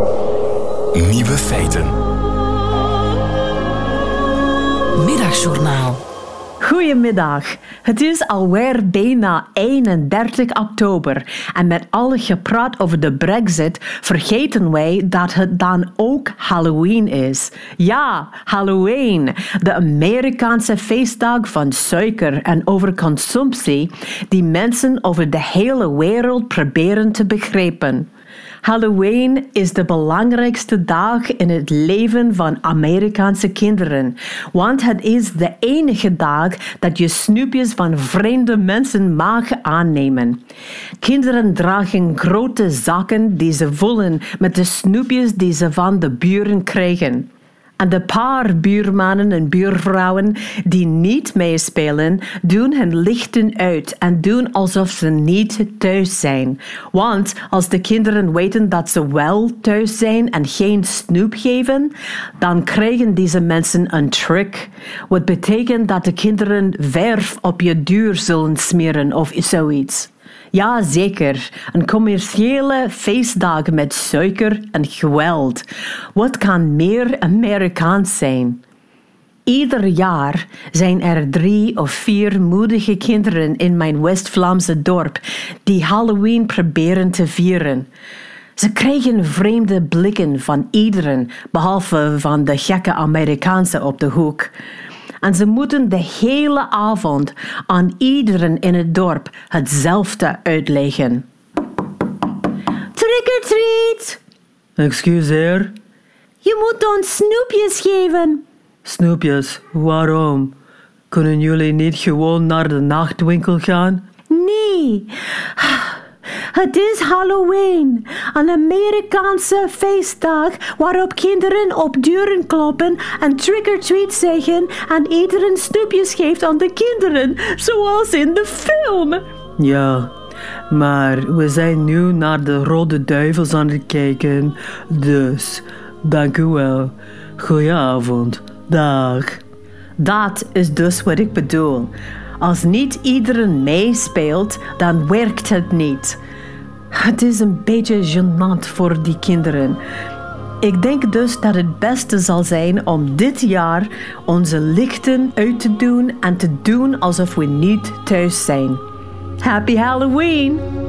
Nieuwe feiten. Middagjournaal. Goedemiddag. Het is alweer bijna 31 oktober en met al gepraat over de Brexit vergeten wij dat het dan ook Halloween is. Ja, Halloween, de Amerikaanse feestdag van suiker en overconsumptie die mensen over de hele wereld proberen te begrijpen. Halloween is de belangrijkste dag in het leven van Amerikaanse kinderen, want het is de enige dag dat je snoepjes van vreemde mensen mag aannemen. Kinderen dragen grote zakken die ze vullen met de snoepjes die ze van de buren krijgen. En de paar buurmannen en buurvrouwen die niet meespelen, doen hun lichten uit en doen alsof ze niet thuis zijn. Want als de kinderen weten dat ze wel thuis zijn en geen snoep geven, dan krijgen deze mensen een trick. Wat betekent dat de kinderen verf op je deur zullen smeren of zoiets. Ja, zeker. Een commerciële feestdag met suiker en geweld. Wat kan meer Amerikaans zijn? Ieder jaar zijn er 3 of 4 moedige kinderen in mijn West-Vlaamse dorp die Halloween proberen te vieren. Ze krijgen vreemde blikken van iedereen, behalve van de gekke Amerikaanse op de hoek. En ze moeten de hele avond aan iedereen in het dorp hetzelfde uitleggen. Trick or treat! Excuseer? Je moet ons snoepjes geven. Snoepjes, waarom? Kunnen jullie niet gewoon naar de nachtwinkel gaan? Nee. Het is Halloween, een Amerikaanse feestdag waarop kinderen op deuren kloppen en trick-or-treat zeggen en iedereen snoepjes geeft aan de kinderen, zoals in de film. Ja, maar we zijn nu naar de Rode Duivels aan het kijken, dus dank u wel. Goedenavond. Dag. Dat is dus wat ik bedoel. Als niet iedereen meespeelt, dan werkt het niet. Het is een beetje gênant voor die kinderen. Ik denk dus dat het beste zal zijn om dit jaar onze lichten uit te doen en te doen alsof we niet thuis zijn. Happy Halloween!